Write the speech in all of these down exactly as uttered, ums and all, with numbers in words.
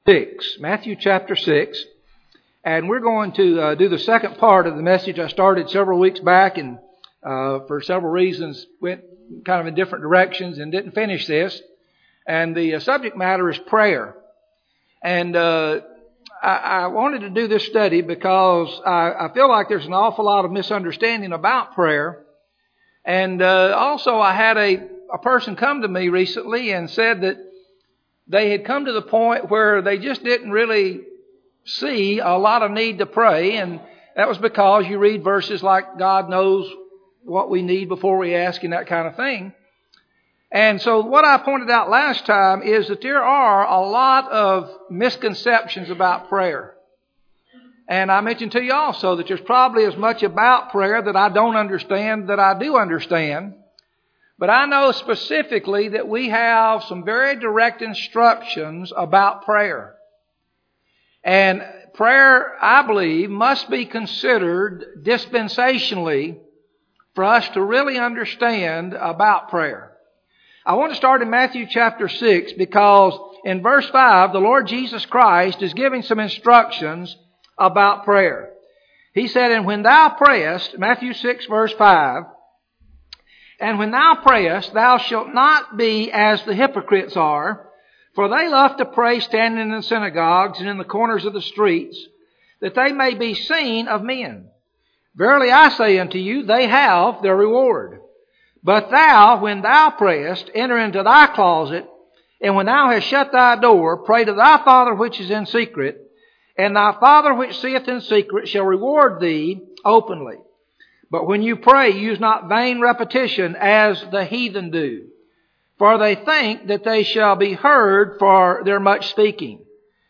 six, Matthew chapter six, and we're going to uh, do the second part of the message I started several weeks back, and uh, for several reasons went kind of in different directions and didn't finish this. And the uh, subject matter is prayer. And uh, I, I wanted to do this study because I, I feel like there's an awful lot of misunderstanding about prayer. And uh, also I had a, a person come to me recently and said that they had come to the point where they just didn't really see a lot of need to pray. And that was because you read verses like God knows what we need before we ask and that kind of thing. And so what I pointed out last time is that there are a lot of misconceptions about prayer. And I mentioned to you also that there's probably as much about prayer that I don't understand that I do understand. But I know specifically that we have some very direct instructions about prayer. And prayer, I believe, must be considered dispensationally for us to really understand about prayer. I want to start in Matthew chapter six because in verse five, the Lord Jesus Christ is giving some instructions about prayer. He said, "And when thou prayest," Matthew six verse five, "and when thou prayest, thou shalt not be as the hypocrites are, for they love to pray standing in the synagogues and in the corners of the streets, that they may be seen of men. Verily I say unto you, they have their reward. But thou, when thou prayest, enter into thy closet, and when thou hast shut thy door, pray to thy Father which is in secret, and thy Father which seeth in secret shall reward thee openly. But when you pray, use not vain repetition as the heathen do, for they think that they shall be heard for their much speaking.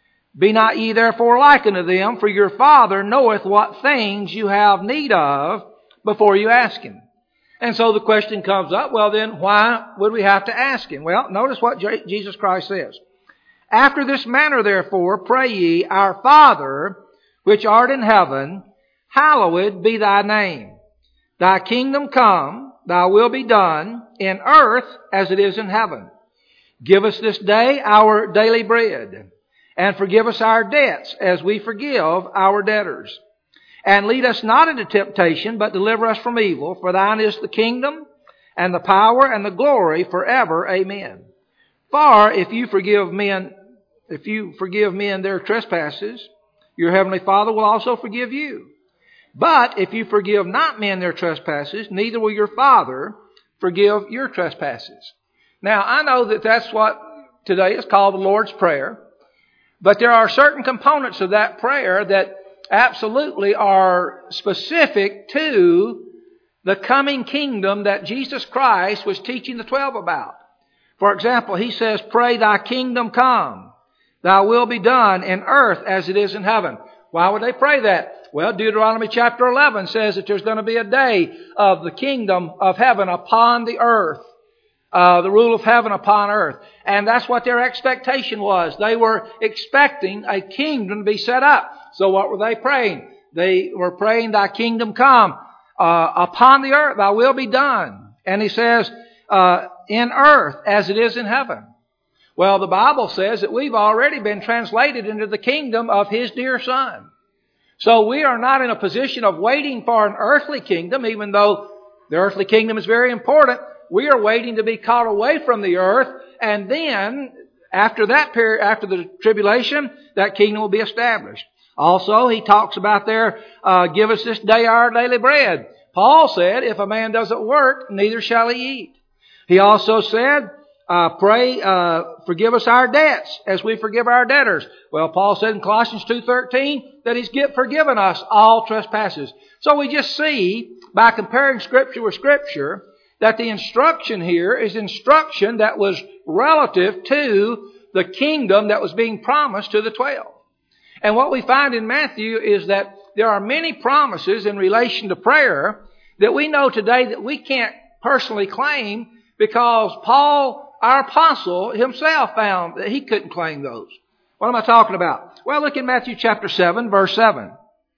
Be not ye therefore like unto them, for your Father knoweth what things you have need of before you ask Him." And so the question comes up, well then, why would we have to ask Him? Well, notice what Jesus Christ says. "After this manner therefore pray ye, Our Father, which art in heaven, hallowed be thy name. Thy kingdom come, thy will be done, in earth as it is in heaven. Give us this day our daily bread, and forgive us our debts as we forgive our debtors. And lead us not into temptation, but deliver us from evil. For thine is the kingdom, and the power, and the glory forever. Amen. For if you forgive men, if you forgive men their trespasses, your heavenly Father will also forgive you. But if you forgive not men their trespasses, neither will your Father forgive your trespasses." Now, I know that that's what today is called the Lord's Prayer. But there are certain components of that prayer that absolutely are specific to the coming kingdom that Jesus Christ was teaching the twelve about. For example, He says, "Pray thy kingdom come, thy will be done in earth as it is in heaven." Why would they pray that? Well, Deuteronomy chapter eleven says that there's going to be a day of the kingdom of heaven upon the earth. Uh, the rule of heaven upon earth. And that's what their expectation was. They were expecting a kingdom to be set up. So what were they praying? They were praying, "Thy kingdom come uh, upon the earth, thy will be done." And He says, uh, in earth as it is in heaven. Well, the Bible says that we've already been translated into the kingdom of His dear Son. So we are not in a position of waiting for an earthly kingdom, even though the earthly kingdom is very important. We are waiting to be caught away from the earth, and then after that period, after the tribulation, that kingdom will be established. Also, He talks about there, uh, "Give us this day our daily bread." Paul said, if a man doesn't work, neither shall he eat. He also said, uh, pray, uh, forgive us our debts as we forgive our debtors. Well, Paul said in Colossians two thirteen that He's forgiven us all trespasses. So we just see, by comparing Scripture with Scripture, that the instruction here is instruction that was relative to the kingdom that was being promised to the twelve. And what we find in Matthew is that there are many promises in relation to prayer that we know today that we can't personally claim because Paul, our apostle, himself found that he couldn't claim those. What am I talking about? Well, look in Matthew chapter seven, verse seven.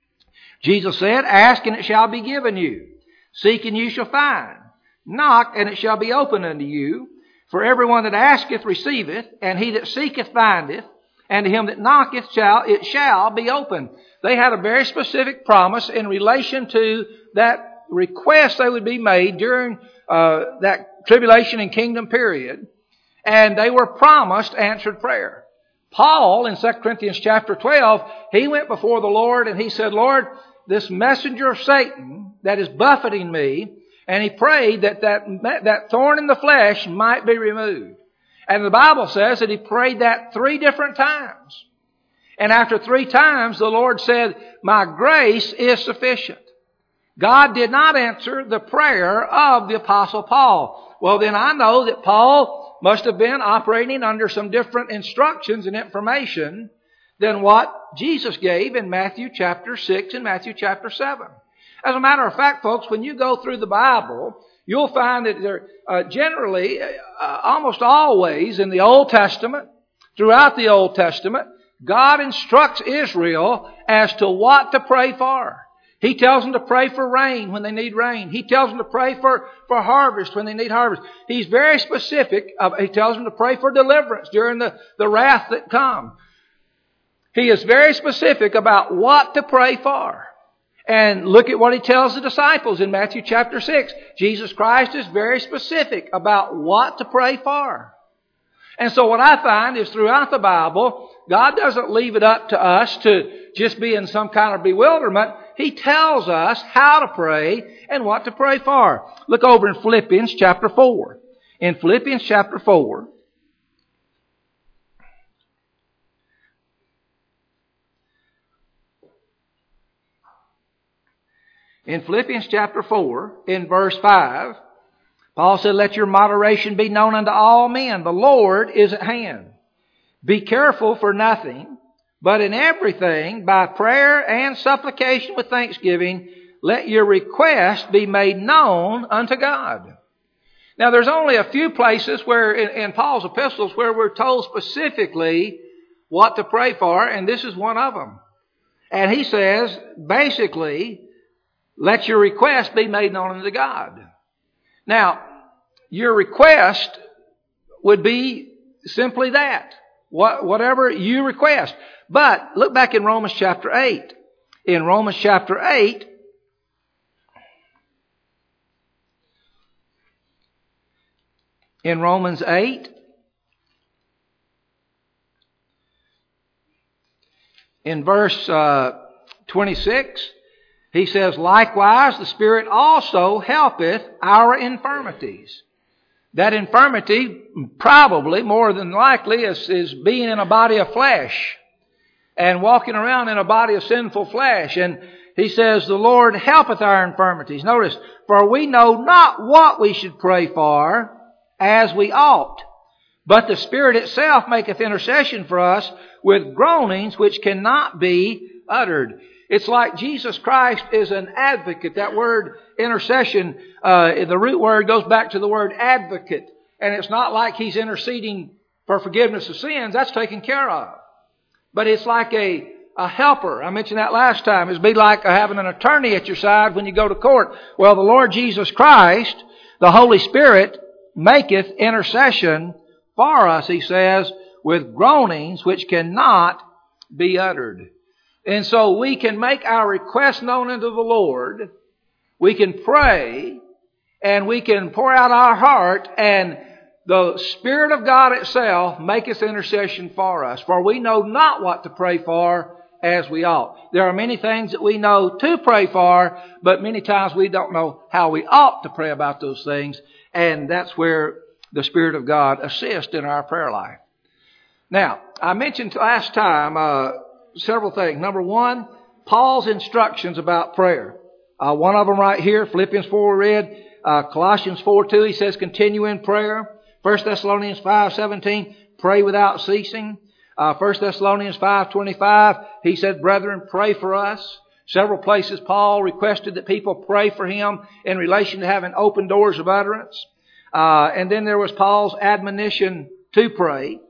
Jesus said, "Ask and it shall be given you. Seek and you shall find. Knock, and it shall be opened unto you. For everyone that asketh receiveth, and he that seeketh findeth, and to him that knocketh shall it shall be opened. They had a very specific promise in relation to that request they would be made during uh, that tribulation and kingdom period. And they were promised answered prayer. Paul, in Second Corinthians chapter twelve, he went before the Lord and he said, Lord, this messenger of Satan that is buffeting me, and he prayed that that, that thorn in the flesh might be removed. And the Bible says that he prayed that three different times. And after three times, the Lord said, my grace is sufficient. God did not answer the prayer of the Apostle Paul. Well, then I know that Paul must have been operating under some different instructions and information than what Jesus gave in Matthew chapter six and Matthew chapter seven. As a matter of fact, folks, when you go through the Bible, you'll find that there uh, generally, uh, almost always in the Old Testament, throughout the Old Testament, God instructs Israel as to what to pray for. He tells them to pray for rain when they need rain. He tells them to pray for, for harvest when they need harvest. He's very specific. Uh, he tells them to pray for deliverance during the, the wrath that comes. He is very specific about what to pray for. And look at what He tells the disciples in Matthew chapter six. Jesus Christ is very specific about what to pray for. And so what I find is throughout the Bible, God doesn't leave it up to us to just be in some kind of bewilderment. He tells us how to pray and what to pray for. Look over in Philippians chapter four. In Philippians chapter four. In Philippians chapter four, in verse five, Paul said, let your moderation be known unto all men. The Lord is at hand. Be careful for nothing, but in everything, by prayer and supplication with thanksgiving, let your request be made known unto God. Now, there's only a few places where in, in Paul's epistles where we're told specifically what to pray for, and this is one of them. And he says, basically, let your request be made known unto God. Now, your request would be simply that, what, whatever you request. But look back in Romans chapter eight. In Romans chapter eight, in Romans eight, in verse uh, twenty-six, he says, likewise the Spirit also helpeth our infirmities. That infirmity, probably, more than likely, is, is being in a body of flesh and walking around in a body of sinful flesh. And he says, the Lord helpeth our infirmities. Notice, for we know not what we should pray for as we ought, but the Spirit itself maketh intercession for us with groanings which cannot be uttered. It's like Jesus Christ is an advocate. That word intercession, uh, the root word goes back to the word advocate. And it's not like He's interceding for forgiveness of sins. That's taken care of. But it's like a, a helper. I mentioned that last time. It'd be like having an attorney at your side when you go to court. Well, the Lord Jesus Christ, the Holy Spirit, maketh intercession for us, He says, with groanings which cannot be uttered. And so we can make our request known unto the Lord. We can pray and we can pour out our heart, and the Spirit of God itself maketh intercession for us. For we know not what to pray for as we ought. There are many things that we know to pray for, but many times we don't know how we ought to pray about those things. And that's where the Spirit of God assists in our prayer life. Now, I mentioned last time uh, several things. Number one, Paul's instructions about prayer. Uh, one of them right here, Philippians four we read. Uh, Colossians four two, he says, continue in prayer. First Thessalonians five seventeen, pray without ceasing. Uh, First Thessalonians five twenty-five, he said, brethren, pray for us. Several places Paul requested that people pray for him in relation to having open doors of utterance. Uh, and then there was Paul's admonition to pray.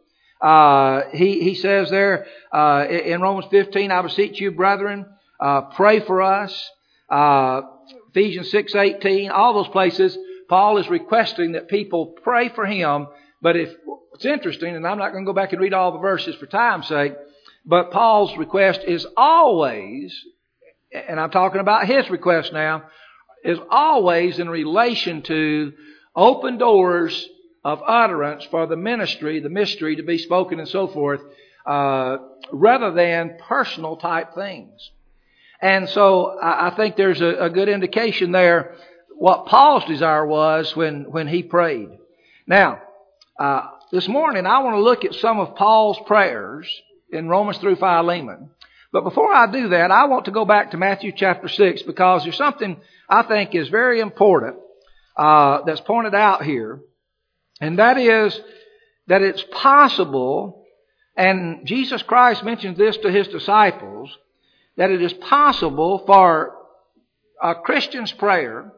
Uh, he, he says there, uh, in Romans fifteen, I beseech you, brethren, uh, pray for us. Uh, Ephesians six eighteen, all those places, Paul is requesting that people pray for him But if it's interesting, and I'm not going to go back and read all the verses for time's sake, but Paul's request is always, and I'm talking about his request now, is always in relation to open doors of utterance for the ministry, the mystery to be spoken and so forth, uh, rather than personal type things. And so I, I think there's a, a good indication there what Paul's desire was when, when he prayed. Now, uh, this morning I want to look at some of Paul's prayers in Romans through Philemon. But before I do that, I want to go back to Matthew chapter six, because there's something I think is very important uh, that's pointed out here. And that is that it's possible, and Jesus Christ mentions this to His disciples, that it is possible for a Christian's prayer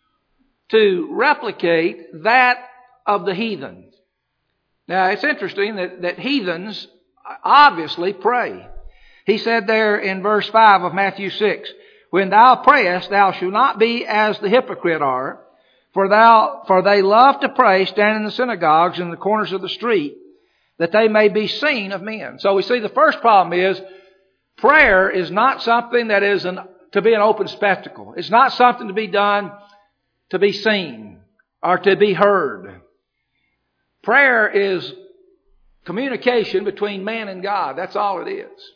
to replicate that of the heathens. Now, it's interesting that, that heathens obviously pray. He said there in verse five of Matthew six, "When thou prayest, thou shalt not be as the hypocrite are, for thou for they love to pray, standing in the synagogues and in the corners of the street, that they may be seen of men." So we see the first problem is prayer is not something that is an, to be an open spectacle. It's not something to be done to be seen or to be heard. Prayer is communication between man and God. That's all it is.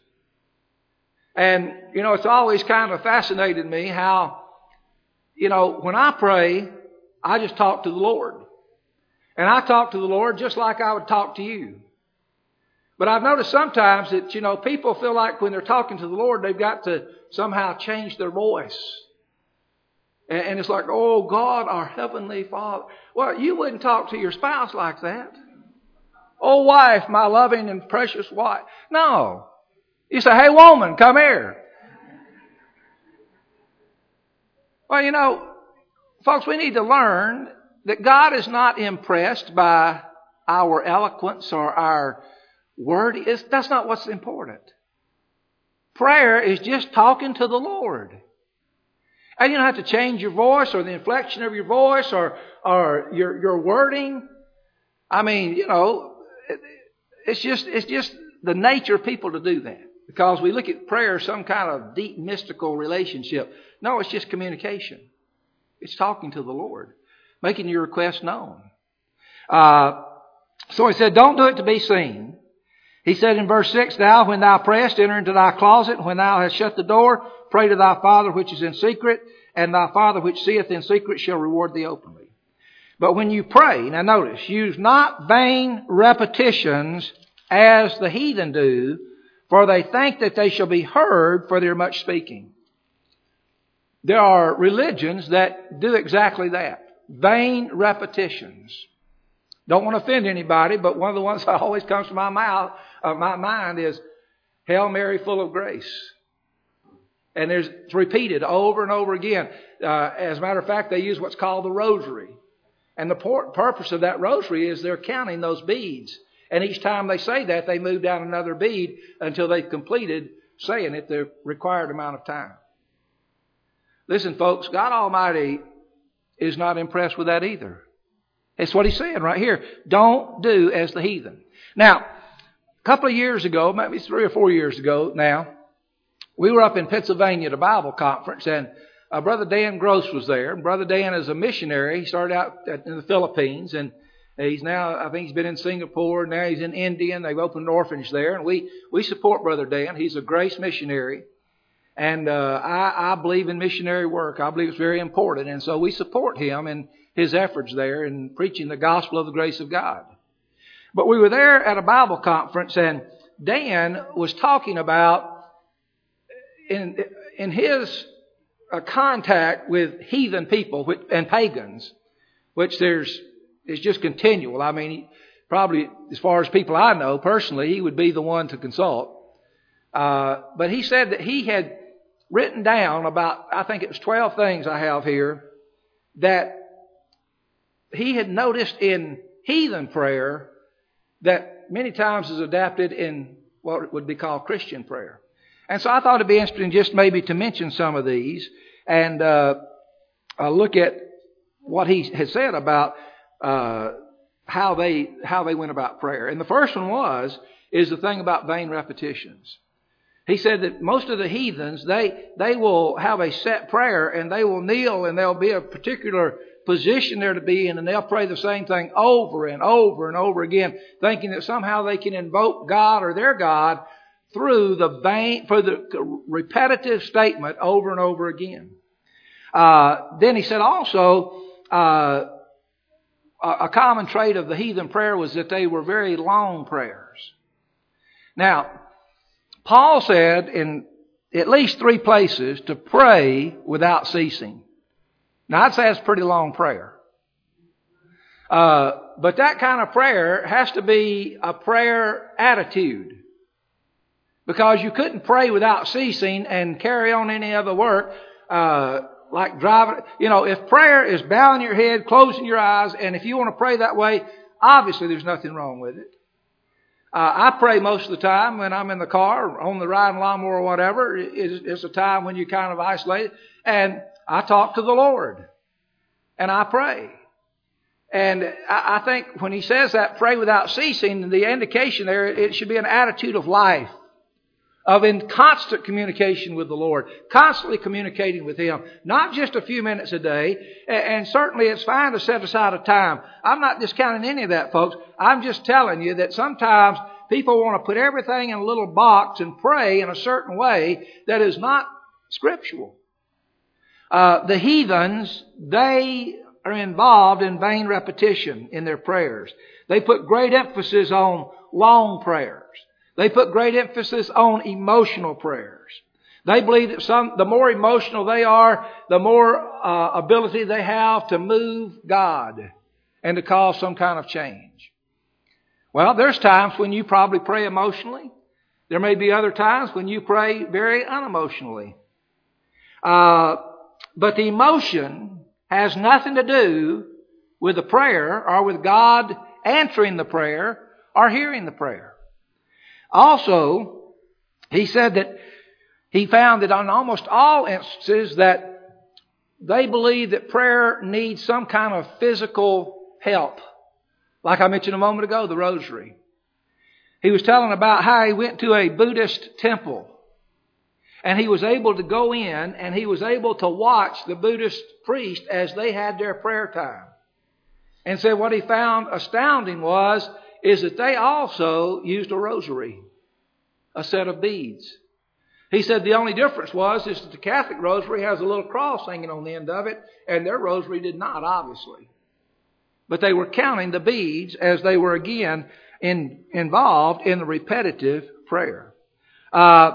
And, you know, it's always kind of fascinated me how, you know, when I pray, I just talk to the Lord. And I talk to the Lord just like I would talk to you. But I've noticed sometimes that, you know, people feel like when they're talking to the Lord, they've got to somehow change their voice. And, and it's like, "Oh, God, our Heavenly Father." Well, you wouldn't talk to your spouse like that. "Oh, wife, my loving and precious wife." No. You say, "Hey, woman, come here." Well, you know, folks, we need to learn that God is not impressed by our eloquence or our word. It's, that's not what's important. Prayer is just talking to the Lord. And you don't have to change your voice or the inflection of your voice or, or your, your wording. I mean, you know, it, it's just, it's just the nature of people to do that. Because we look at prayer as some kind of deep mystical relationship. No, it's just communication. It's talking to the Lord, making your request known. Uh, so he said, don't do it to be seen. He said in verse six, "Thou, when thou prayest, enter into thy closet, and when thou hast shut the door, pray to thy Father which is in secret, and thy Father which seeth in secret shall reward thee openly." But when you pray, now notice, use not vain repetitions as the heathen do, for they think that they shall be heard for their much speaking. There are religions that do exactly that. Vain repetitions. Don't want to offend anybody, but one of the ones that always comes to my mouth, uh, my mind is "Hail Mary, full of grace." And there's, it's repeated over and over again. Uh, as a matter of fact, they use what's called the rosary. And the por- purpose of that rosary is they're counting those beads. And each time they say that, they move down another bead until they've completed saying it the required amount of time. Listen, folks, God Almighty is not impressed with that either. It's what He's saying right here. Don't do as the heathen. Now, a couple of years ago, maybe three or four years ago now, we were up in Pennsylvania at a Bible conference, and uh, Brother Dan Gross was there. Brother Dan is a missionary. He started out in the Philippines, and he's now, I think he's been in Singapore. Now he's in India, and they've opened an orphanage there. And we, we support Brother Dan. He's a grace missionary. And uh, I, I believe in missionary work. I believe it's very important. And so we support him in his efforts there in preaching the gospel of the grace of God. But we were there at a Bible conference, and Dan was talking about in, in his uh, contact with heathen people and pagans, which there's is just continual. I mean, he, probably as far as people I know personally, he would be the one to consult. Uh, but he said that he had written down about, I think it was twelve things I have here, that he had noticed in heathen prayer that many times is adapted in what would be called Christian prayer. And so I thought it'd be interesting just maybe to mention some of these and uh, uh, look at what he has said about uh, how they how they went about prayer. And the first one was is the thing about vain repetitions. He said that most of the heathens, they they will have a set prayer and they will kneel and there'll be a particular position there to be in, and they'll pray the same thing over and over and over again, thinking that somehow they can invoke God or their God through the vain, for the repetitive statement over and over again. Uh, then he said also, uh, a common trait of the heathen prayer was that they were very long prayers. Now, Paul said in at least three places to pray without ceasing. Now, I'd say that's a pretty long prayer. Uh, but that kind of prayer has to be a prayer attitude. Because you couldn't pray without ceasing and carry on any other work, uh, like driving. You know, if prayer is bowing your head, closing your eyes, and if you want to pray that way, obviously there's nothing wrong with it. Uh, I pray most of the time when I'm in the car, or on the riding lawnmower or whatever. It's, it's a time when you kind of isolate. And I talk to the Lord. And I pray. And I, I think when he says that, pray without ceasing, the indication there, it should be an attitude of life. Of in constant communication with the Lord. Constantly communicating with Him. Not just a few minutes a day. And certainly it's fine to set aside a time. I'm not discounting any of that, folks. I'm just telling you that sometimes people want to put everything in a little box and pray in a certain way that is not scriptural. Uh, the heathens, they are involved in vain repetition in their prayers. They put great emphasis on long prayers. They put great emphasis on emotional prayers. They believe that some, the more emotional they are, the more uh, ability they have to move God and to cause some kind of change. Well, there's times when you probably pray emotionally. There may be other times when you pray very unemotionally. Uh, but the emotion has nothing to do with the prayer or with God answering the prayer or hearing the prayer. Also, he said that he found that on almost all instances that they believe that prayer needs some kind of physical help. Like I mentioned a moment ago, the rosary. He was telling about how he went to a Buddhist temple. And he was able to go in and he was able to watch the Buddhist priest as they had their prayer time. And said what he found astounding was is that they also used a rosary, a set of beads. He said the only difference was is that the Catholic rosary has a little cross hanging on the end of it, and their rosary did not, obviously. But they were counting the beads as they were again in, involved in the repetitive prayer. Uh,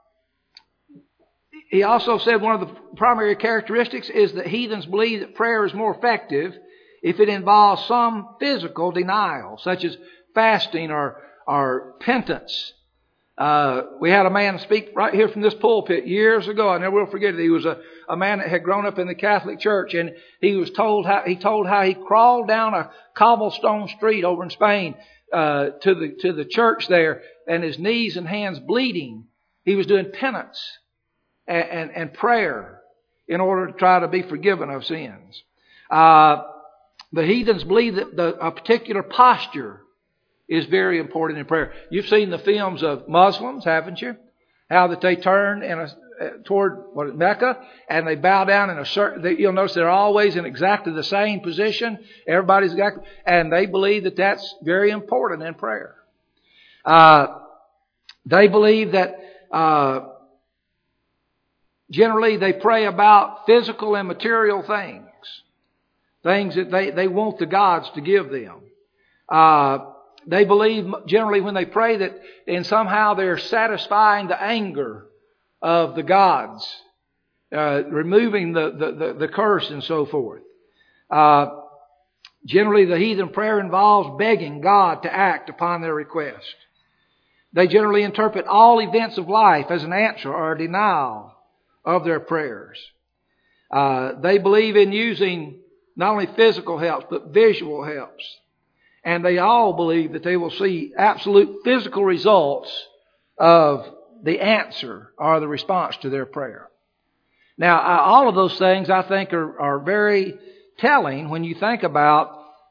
he also said one of the primary characteristics is that heathens believe that prayer is more effective if it involves some physical denial, such as fasting or, or penance. Uh, we had a man speak right here from this pulpit years ago. I never will forget it. He was a, a man that had grown up in the Catholic Church, and he was told how he told how he crawled down a cobblestone street over in Spain uh, to the to the church there, and his knees and hands bleeding. He was doing penance and, and, and prayer in order to try to be forgiven of sins. Uh, The heathens believe that the, a particular posture is very important in prayer. You've seen the films of Muslims, haven't you? How that they turn in a, toward what, Mecca and they bow down in a certain. They, you'll notice they're always in exactly the same position. Everybody's exactly, and they believe that that's very important in prayer. Uh, they believe that uh, generally they pray about physical and material things. Things that they, they want the gods to give them. Uh, they believe generally when they pray that and somehow they're satisfying the anger of the gods. Uh, removing the, the, the, the curse and so forth. Uh, generally the heathen prayer involves begging God to act upon their request. They generally interpret all events of life as an answer or a denial of their prayers. Uh, they believe in using not only physical helps, but visual helps. And they all believe that they will see absolute physical results of the answer or the response to their prayer. Now, all of those things I think are, are very telling when you think about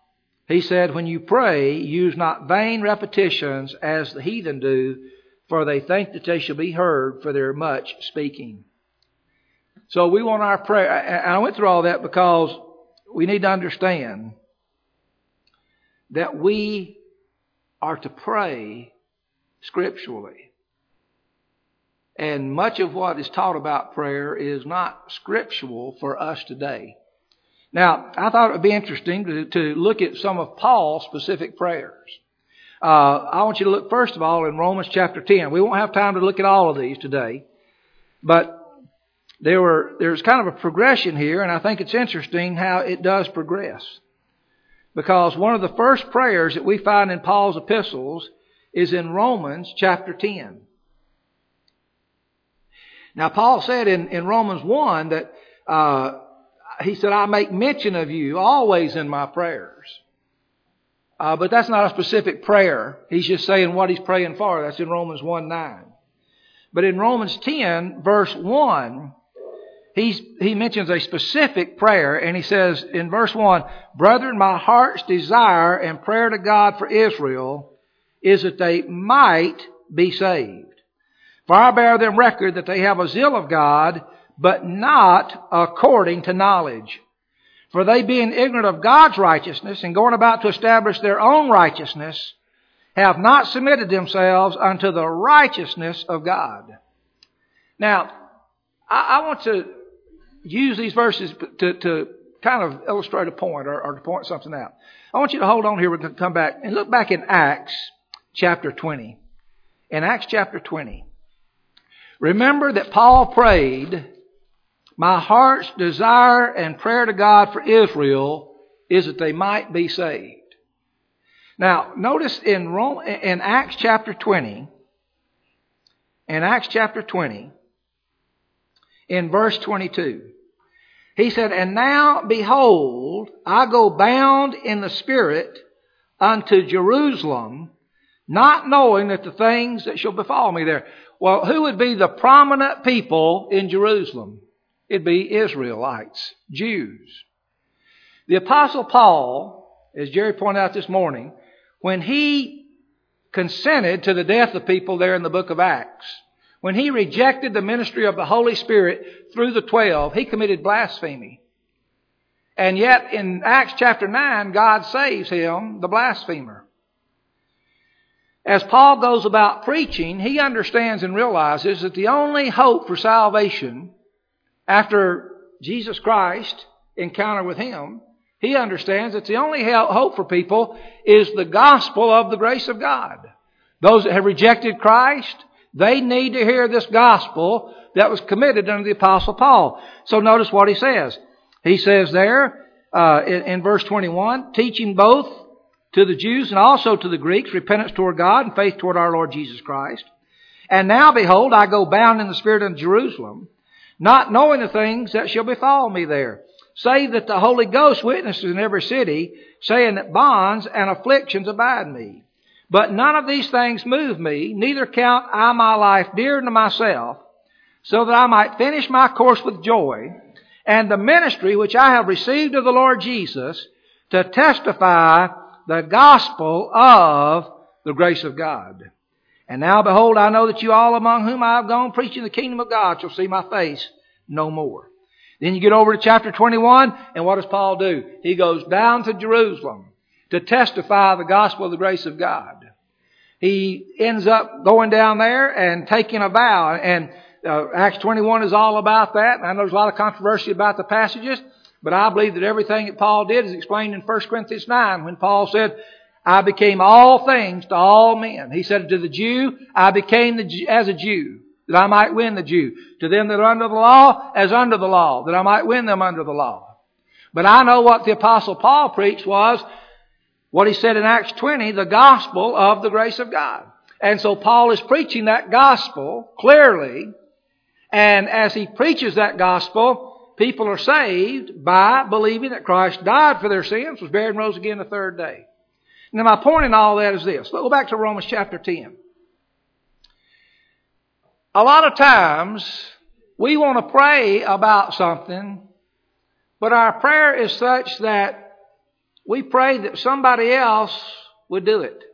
He said, when you pray, use not vain repetitions as the heathen do, for they think that they shall be heard for their much speaking. So we want our prayer, and I went through all that because we need to understand that we are to pray scripturally. And much of what is taught about prayer is not scriptural for us today. Now, I thought it would be interesting to, to look at some of Paul's specific prayers. Uh, I want you to look first of all in Romans chapter ten. We won't have time to look at all of these today, but there were there's kind of a progression here, and I think it's interesting how it does progress. Because one of the first prayers that we find in Paul's epistles is in Romans chapter ten. Now, Paul said in, in Romans one that uh, he said, I make mention of you always in my prayers. Uh, but that's not a specific prayer. He's just saying what he's praying for. That's in Romans one nine. But in Romans ten, verse one, he's, he mentions a specific prayer. And he says in verse one, Brethren, my heart's desire and prayer to God for Israel is that they might be saved. For I bear them record that they have a zeal of God, but not according to knowledge. For they, being ignorant of God's righteousness and going about to establish their own righteousness, have not submitted themselves unto the righteousness of God. Now, I, I want to use these verses to, to kind of illustrate a point or, or to point something out. I want you to hold on here. We're going to come back and look back in Acts chapter twenty. In Acts chapter twenty. Remember that Paul prayed, my heart's desire and prayer to God for Israel is that they might be saved. Now, notice in Rome, in Acts chapter twenty, in Acts chapter twenty, in verse twenty-two, he said, And now, behold, I go bound in the Spirit unto Jerusalem, not knowing that the things that shall befall me there. Well, who would be the prominent people in Jerusalem? It'd be Israelites, Jews. The Apostle Paul, as Jerry pointed out this morning, when he consented to the death of people there in the book of Acts, when he rejected the ministry of the Holy Spirit through the twelve, he committed blasphemy. And yet in Acts chapter nine, God saves him, the blasphemer. As Paul goes about preaching, he understands and realizes that the only hope for salvation after Jesus Christ encounter with Him, he understands that the only hope for people is the gospel of the grace of God. Those that have rejected Christ, they need to hear this gospel that was committed under the Apostle Paul. So notice what he says. He says there uh, in, in verse twenty-one, teaching both to the Jews and also to the Greeks, repentance toward God and faith toward our Lord Jesus Christ. And now, behold, I go bound in the Spirit unto Jerusalem, not knowing the things that shall befall me there, save that the Holy Ghost witnesses in every city, saying that bonds and afflictions abide me. But none of these things move me, neither count I my life dear to myself, so that I might finish my course with joy, and the ministry which I have received of the Lord Jesus, to testify the gospel of the grace of God. And now, behold, I know that you all among whom I have gone preaching the kingdom of God shall see my face no more. Then you get over to chapter twenty-one, and what does Paul do? He goes down to Jerusalem to testify the gospel of the grace of God. He ends up going down there and taking a vow. And uh, Acts twenty-one is all about that. And I know there's a lot of controversy about the passages. But I believe that everything that Paul did is explained in First Corinthians nine when Paul said, I became all things to all men. He said to the Jew, I became the, as a Jew, that I might win the Jew. To them that are under the law, as under the law, that I might win them under the law. But I know what the Apostle Paul preached was what he said in Acts twenty, the gospel of the grace of God. And so Paul is preaching that gospel clearly. And as he preaches that gospel, people are saved by believing that Christ died for their sins, was buried and rose again the third day. Now my point in all that is this. Let's go back to Romans chapter ten. A lot of times we want to pray about something, but our prayer is such that we prayed that somebody else would do it.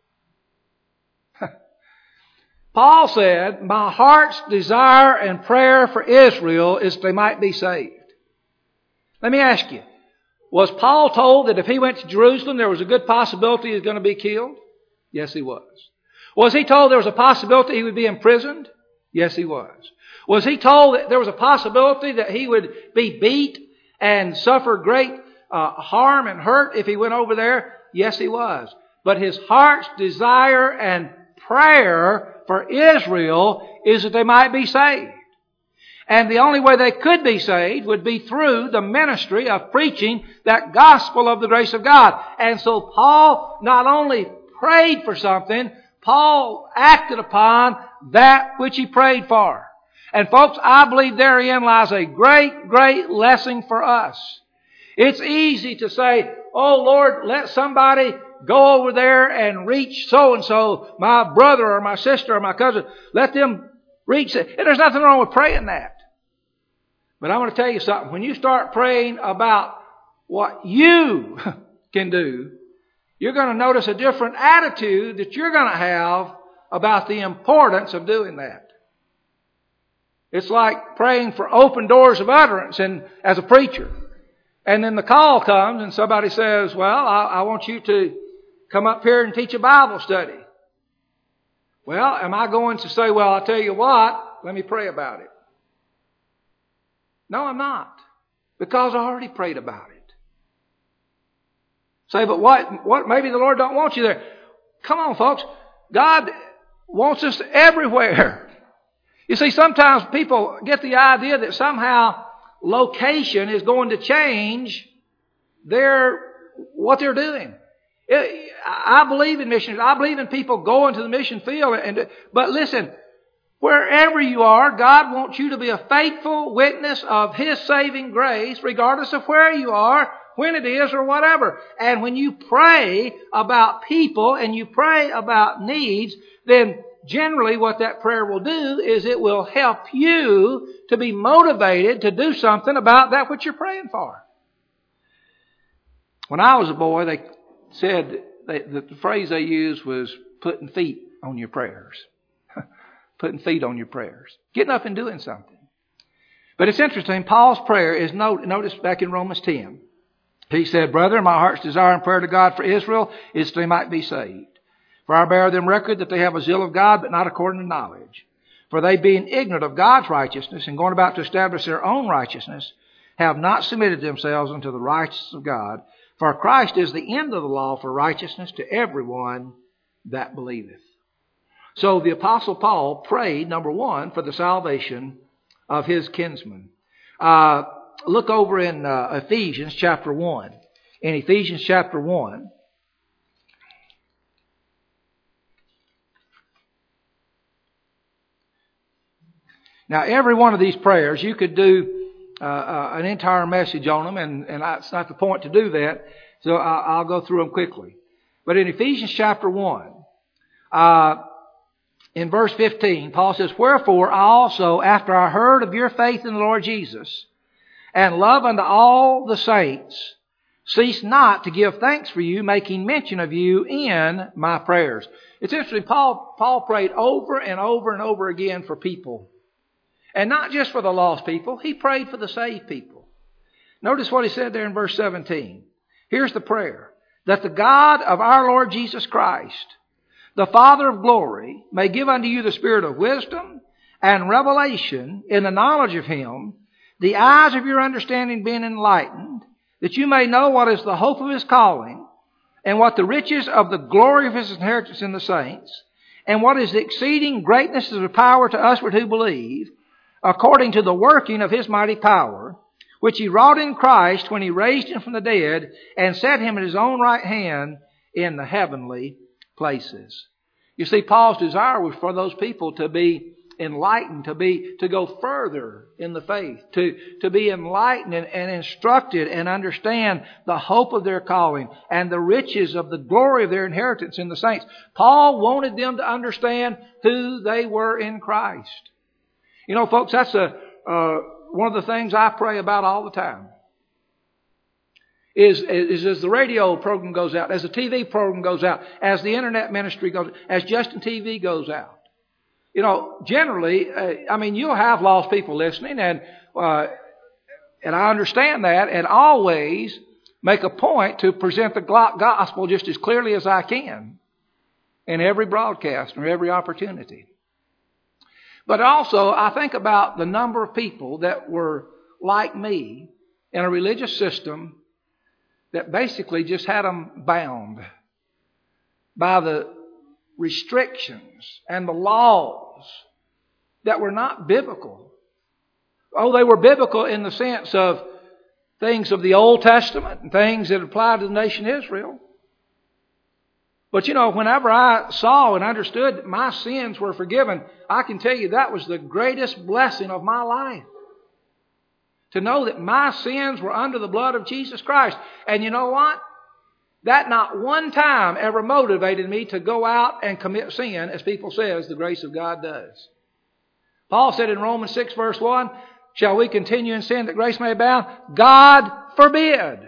Paul said, my heart's desire and prayer for Israel is that they might be saved. Let me ask you, was Paul told that if he went to Jerusalem there was a good possibility he was going to be killed? Yes, he was. Was he told there was a possibility he would be imprisoned? Yes, he was. Was he told that there was a possibility that he would be beat and suffer great uh, harm and hurt if he went over there? Yes, he was. But his heart's desire and prayer for Israel is that they might be saved. And the only way they could be saved would be through the ministry of preaching that gospel of the grace of God. And so Paul not only prayed for something, Paul acted upon that which he prayed for. And folks, I believe therein lies a great, great lesson for us. It's easy to say, oh Lord, let somebody go over there and reach so-and-so, my brother or my sister or my cousin. Let them reach it. And there's nothing wrong with praying that. But I want to tell you something. When you start praying about what you can do, you're going to notice a different attitude that you're going to have about the importance of doing that. It's like praying for open doors of utterance and as a preacher. And then the call comes and somebody says, well, I, I want you to come up here and teach a Bible study. Well, am I going to say, well, I'll tell you what, let me pray about it? No, I'm not. Because I already prayed about it. Say, but what, what, maybe the Lord don't want you there. Come on, folks. God wants us everywhere. You see, sometimes people get the idea that somehow location is going to change their, what they're doing. It, I believe in missions. I believe in people going to the mission field. And, but listen, wherever you are, God wants you to be a faithful witness of His saving grace, regardless of where you are, when it is, or whatever. And when you pray about people and you pray about needs, then generally what that prayer will do is it will help you to be motivated to do something about that which you're praying for. When I was a boy, they said that the phrase they used was putting feet on your prayers. Putting feet on your prayers. Getting up and doing something. But it's interesting, Paul's prayer is, notice back in Romans ten. He said, Brethren, my heart's desire and prayer to God for Israel is that they might be saved. For I bear them record that they have a zeal of God, but not according to knowledge. For they, being ignorant of God's righteousness and going about to establish their own righteousness, have not submitted themselves unto the righteousness of God. For Christ is the end of the law for righteousness to everyone that believeth. So the Apostle Paul prayed, number one, for the salvation of his kinsmen. Uh, look over in uh, Ephesians chapter one. In Ephesians chapter one. Now, every one of these prayers, you could do uh, uh, an entire message on them, and, and it's not the point to do that, so I'll, I'll go through them quickly. But in Ephesians chapter one, uh, in verse fifteen, Paul says, Wherefore I also, after I heard of your faith in the Lord Jesus, and love unto all the saints, cease not to give thanks for you, making mention of you in my prayers. It's interesting, Paul, Paul prayed over and over and over again for people. And not just for the lost people, he prayed for the saved people. Notice what he said there in verse seventeen. Here's the prayer. That the God of our Lord Jesus Christ, the Father of glory, may give unto you the spirit of wisdom and revelation in the knowledge of Him, the eyes of your understanding being enlightened, that you may know what is the hope of His calling, and what the riches of the glory of His inheritance in the saints, and what is the exceeding greatness of the power to us who believe, according to the working of His mighty power, which He wrought in Christ when He raised Him from the dead and set Him at His own right hand in the heavenly places. You see, Paul's desire was for those people to be enlightened, to be to go further in the faith, to, to be enlightened and, and instructed and understand the hope of their calling and the riches of the glory of their inheritance in the saints. Paul wanted them to understand who they were in Christ. You know, folks, that's a uh, one of the things I pray about all the time. is, is as the radio program goes out, as the T V program goes out, as the internet ministry goes, as Justin T V goes out. You know, generally, uh, I mean, you'll have lost people listening, and uh, and I understand that, and always make a point to present the gospel just as clearly as I can in every broadcast or every opportunity. But also, I think about the number of people that were like me in a religious system that basically just had them bound by the restrictions and the laws that were not biblical. Oh, they were biblical in the sense of things of the Old Testament and things that applied to the nation Israel. But you know, whenever I saw and understood that my sins were forgiven, I can tell you that was the greatest blessing of my life. To know that my sins were under the blood of Jesus Christ. And you know what? That not one time ever motivated me to go out and commit sin, as people says the grace of God does. Paul said in Romans six verse one, shall we continue in sin that grace may abound? God forbid.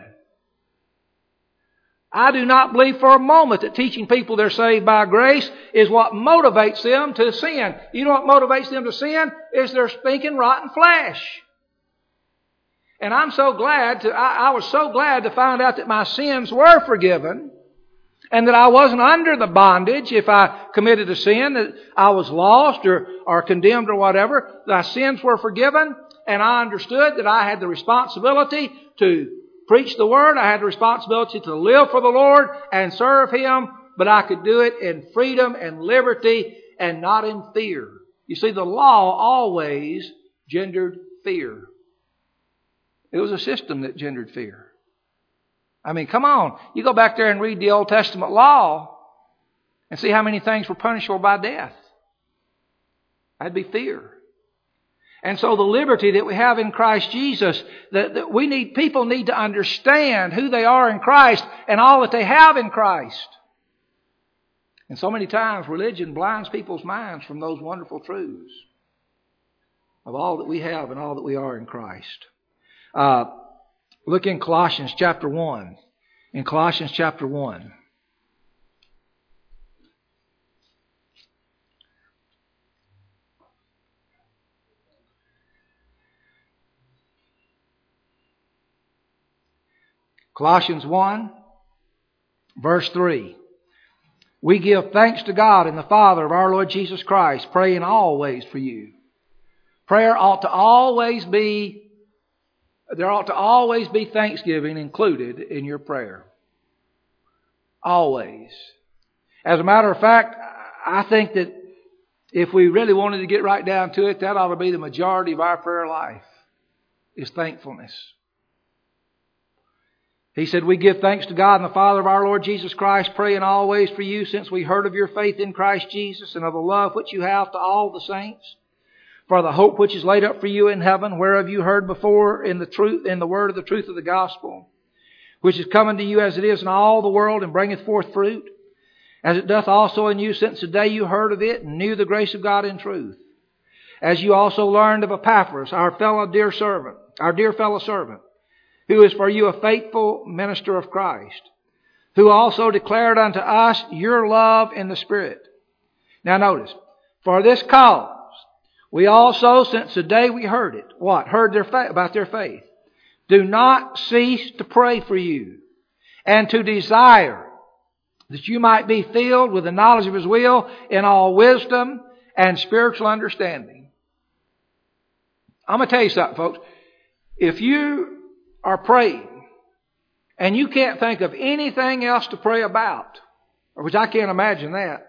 I do not believe for a moment that teaching people they're saved by grace is what motivates them to sin. You know what motivates them to sin? Is their stinking rotten flesh. And I'm so glad to, I, I was so glad to find out that my sins were forgiven and that I wasn't under the bondage if I committed a sin, that I was lost or, or condemned or whatever. My sins were forgiven, and I understood that I had the responsibility to preach the Word. I had the responsibility to live for the Lord and serve Him, but I could do it in freedom and liberty and not in fear. You see, the law always gendered fear. It was a system that gendered fear. I mean, come on. You go back there and read the Old Testament law and see how many things were punishable by death. That'd be fear. And so the liberty that we have in Christ Jesus, that, that we need, people need to understand who they are in Christ and all that they have in Christ. And so many times religion blinds people's minds from those wonderful truths of all that we have and all that we are in Christ. Uh, look in Colossians chapter one. In Colossians chapter one. Colossians one, verse three. We give thanks to God and the Father of our Lord Jesus Christ, praying always for you. Prayer ought to always be There ought to always be thanksgiving included in your prayer. Always. As a matter of fact, I think that if we really wanted to get right down to it, that ought to be the majority of our prayer life, is thankfulness. He said, we give thanks to God and the Father of our Lord Jesus Christ, praying always for you, since we heard of your faith in Christ Jesus and of the love which you have to all the saints. For the hope which is laid up for you in heaven, whereof you heard before in the truth, in the word of the truth of the gospel, which is coming to you as it is in all the world, and bringeth forth fruit, as it doth also in you since the day you heard of it, and knew the grace of God in truth. As you also learned of Epaphras, our fellow dear servant, our dear fellow servant, who is for you a faithful minister of Christ, who also declared unto us your love in the Spirit. Now notice, for this cause, we also, since the day we heard it, what? Heard their fa- about their faith. Do not cease to pray for you and to desire that you might be filled with the knowledge of His will in all wisdom and spiritual understanding. I'm going to tell you something, folks. If you are praying and you can't think of anything else to pray about, which I can't imagine that,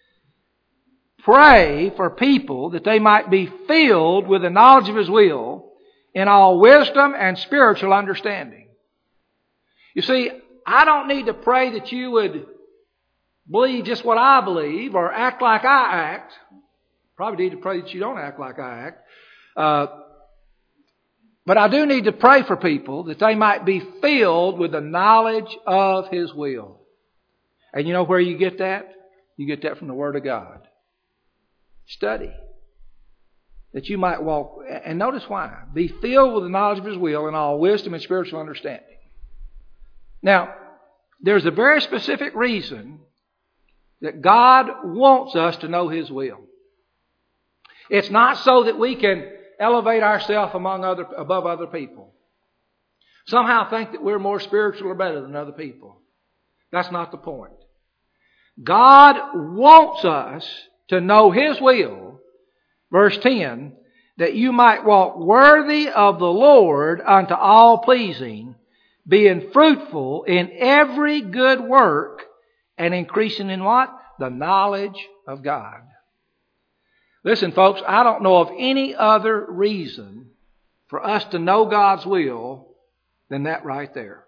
pray for people that they might be filled with the knowledge of His will in all wisdom and spiritual understanding. You see, I don't need to pray that you would believe just what I believe or act like I act. Probably need to pray that you don't act like I act. Uh, but I do need to pray for people that they might be filled with the knowledge of His will. And you know where you get that? You get that from the Word of God. Study. That you might walk, and notice why. Be filled with the knowledge of His will in all wisdom and spiritual understanding. Now, there's a very specific reason that God wants us to know His will. It's not so that we can elevate ourselves among other, above other people. Somehow think that we're more spiritual or better than other people. That's not the point. God wants us to know His will, verse ten, that you might walk worthy of the Lord unto all pleasing, being fruitful in every good work, and increasing in what? The knowledge of God. Listen, folks, I don't know of any other reason for us to know God's will than that right there.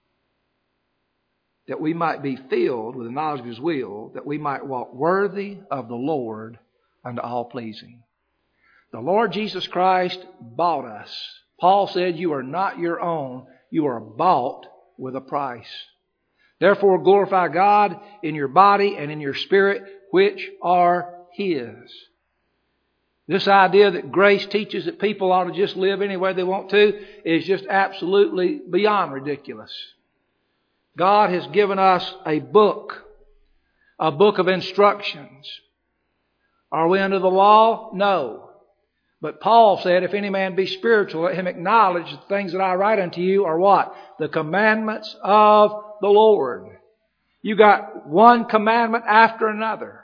That we might be filled with the knowledge of His will, that we might walk worthy of the Lord unto all pleasing. The Lord Jesus Christ bought us. Paul said, you are not your own, you are bought with a price. Therefore glorify God in your body and in your spirit, which are His. This idea that grace teaches that people ought to just live any way they want to is just absolutely beyond ridiculous. God has given us a book, a book of instructions. Are we under the law? No. But Paul said, if any man be spiritual, let him acknowledge the things that I write unto you are what? The commandments of the Lord. You got one commandment after another.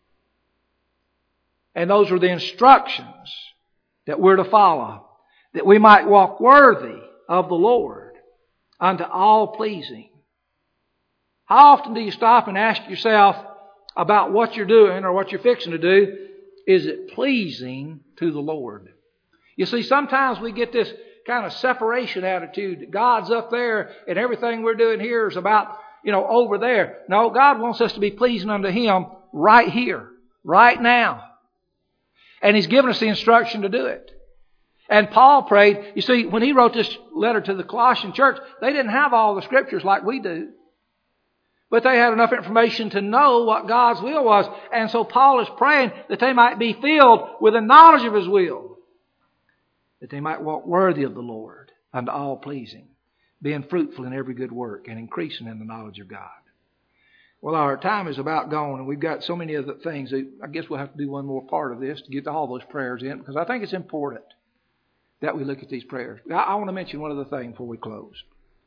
And those are the instructions that we're to follow, that we might walk worthy of the Lord unto all pleasing. How often do you stop and ask yourself about what you're doing or what you're fixing to do? Is it pleasing to the Lord? You see, sometimes we get this kind of separation attitude that God's up there and everything we're doing here is about, you know, over there. No, God wants us to be pleasing unto Him right here, right now. And He's given us the instruction to do it. And Paul prayed, you see, when he wrote this letter to the Colossian church, they didn't have all the scriptures like we do. But they had enough information to know what God's will was. And so Paul is praying that they might be filled with the knowledge of His will. That they might walk worthy of the Lord unto all pleasing, being fruitful in every good work and increasing in the knowledge of God. Well, our time is about gone, and we've got so many other things. I guess we'll have to do one more part of this to get all those prayers in, because I think it's important that we look at these prayers. I, I want to mention one other thing before we close.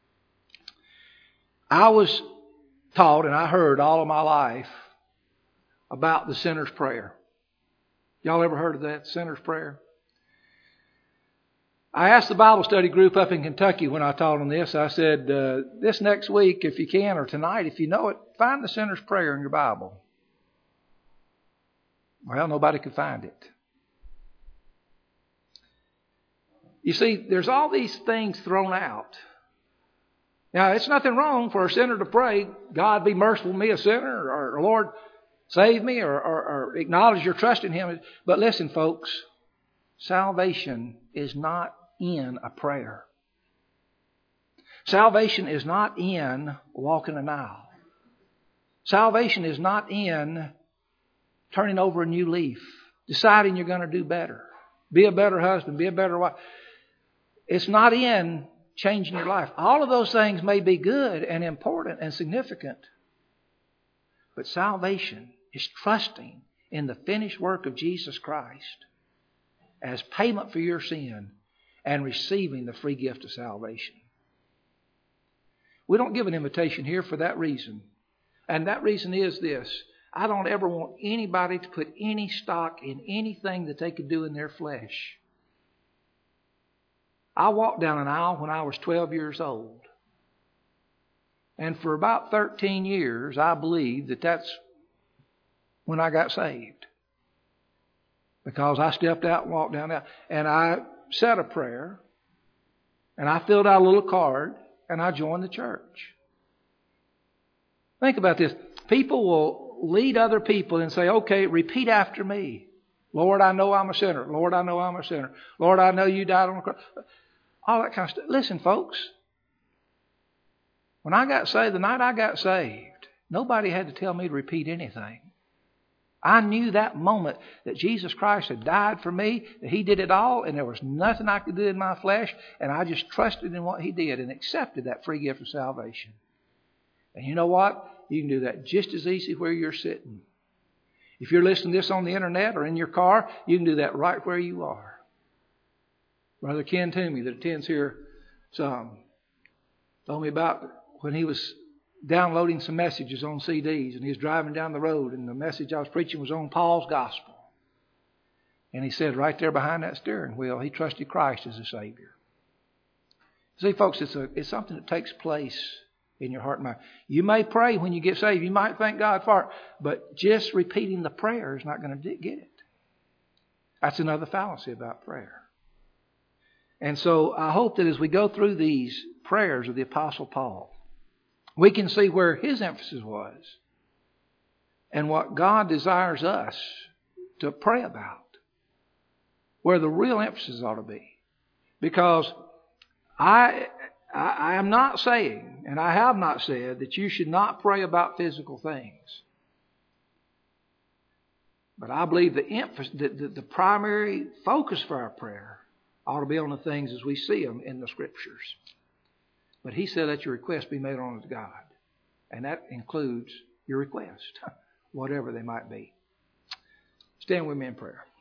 I was taught, and I heard all of my life about the sinner's prayer. Y'all ever heard of that, sinner's prayer? I asked the Bible study group up in Kentucky when I taught them this. I said, uh, this next week, if you can, or tonight, if you know it, find the sinner's prayer in your Bible. Well, nobody could find it. You see, there's all these things thrown out. Now, it's nothing wrong for a sinner to pray, God be merciful to me, a sinner, or Lord, save me, or, or, or acknowledge your trust in Him. But listen, folks, salvation is not in a prayer. Salvation is not in walking an aisle. Salvation is not in turning over a new leaf, deciding you're going to do better, be a better husband, be a better wife. It's not in changing your life. All of those things may be good and important and significant, but salvation is trusting in the finished work of Jesus Christ as payment for your sin and receiving the free gift of salvation. We don't give an invitation here for that reason. And that reason is this. I don't ever want anybody to put any stock in anything that they could do in their flesh. I walked down an aisle when I was twelve years old. And for about thirteen years, I believe that that's when I got saved. Because I stepped out and walked down there. And I said a prayer. And I filled out a little card. And I joined the church. Think about this. People will lead other people and say, okay, repeat after me. Lord, I know I'm a sinner. Lord, I know I'm a sinner. Lord, I know you died on the cross. All that kind of stuff. Listen, folks. When I got saved, the night I got saved, nobody had to tell me to repeat anything. I knew that moment that Jesus Christ had died for me, that He did it all, and there was nothing I could do in my flesh, and I just trusted in what He did and accepted that free gift of salvation. And you know what? You can do that just as easy where you're sitting. If you're listening to this on the internet or in your car, you can do that right where you are. Brother Ken Toomey, that attends here some, told me about when he was downloading some messages on C Ds, and he was driving down the road, and the message I was preaching was on Paul's gospel. And he said right there behind that steering wheel, he trusted Christ as a Savior. See, folks, it's a it's something that takes place in your heart and mind. You may pray when you get saved. You might thank God for it. But just repeating the prayer is not going to get it. That's another fallacy about prayer. And so I hope that as we go through these prayers of the Apostle Paul, we can see where his emphasis was and what God desires us to pray about, where the real emphasis ought to be. Because I, I, I am not saying, and I have not said, that you should not pray about physical things. But I believe the emphasis, the, the, the primary focus for our prayer ought to be on the things as we see them in the Scriptures. But he said, let your request be made known to God. And that includes your request, whatever they might be. Stand with me in prayer.